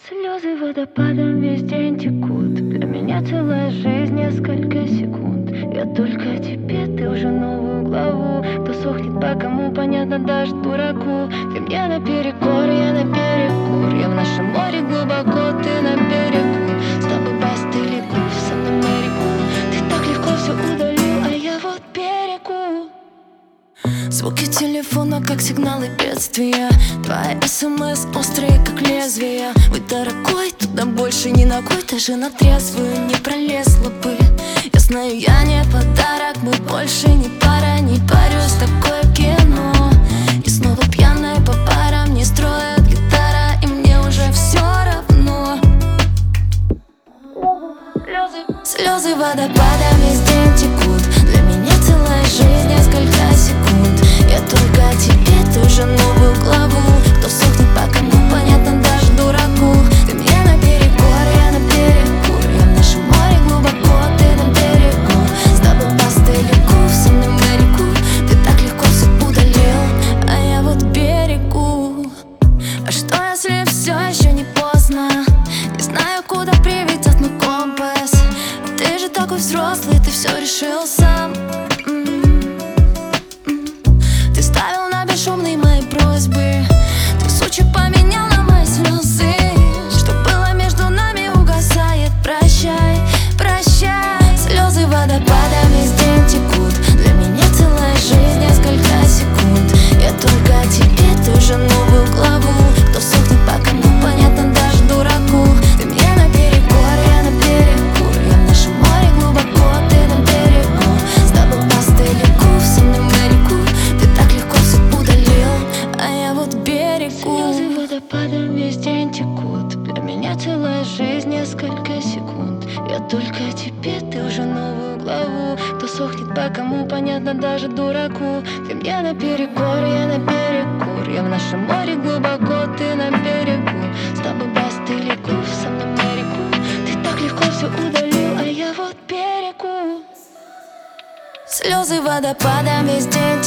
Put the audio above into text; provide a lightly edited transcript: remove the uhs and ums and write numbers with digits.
Слезы водопадом весь день текут. Для меня целая жизнь, несколько секунд. Я только о тебе, ты уже новую главу. Кто сохнет по кому, понятно даже дураку. Ты мне наперекор, я наперекур. Я в нашем море глубоко, ты на берегу. С тобой постелегу, со мной на реку. Ты так легко все удалил, а я вот берегу. Звуки телефона, как сигналы бедствия. Твои СМС острые, как лезвия. Ой, дорогой, туда больше ни ногой. Даже на трезвую не пролезла бы. Я знаю, я не подарок, мы больше не пара. Не парюсь, такое кино. И снова пьяная по парам. Не строят гитара, и мне уже все равно. Слезы водопадом весь день текут. Для меня целая жизнь, несколько секунд. Я только о тебе, ты уже новую главу. Кто сохнет по кому, понятно даже дураку. Ты мне наперекор, я наперекур. Я в нашем море глубоко, ты на берегу. С тобой постелегу, со мной на реку. Ты так легко все удалил, а я вот берегу. А что если все еще не поздно? Не знаю, куда приведет мой компас. Ты же такой взрослый, ты все решил сам. Ты ставил на бесшумные мои просьбы. Ты сучек поменял на мои слезы. Что было между нами угасает. Прощай, прощай. Слезы водопадом весь день текут. Для меня целая жизнь, несколько секунд. Я только о тебе, ты уже новую главу. Кто сохнет по кому, понятно даже дураку. Ты мне наперекор, я наперекур. Я в нашем море глубоко, ты на берегу. С тобой постелегу, со мной на реку. Ты так легко все удалил, а я вот берегу. Слезы водопадом весь день текут. Для меня целая жизнь, несколько секунд. Я только о тебе, ты уже новую главу. Кто сохнет по кому, понятно даже дураку. Ты мне наперекор, я наперекур. Я в нашем море глубоко, ты на берегу. С тобой постелегу, со мной на реку. Ты так легко все удалил, а я вот берегу. Слезы водопадом весь день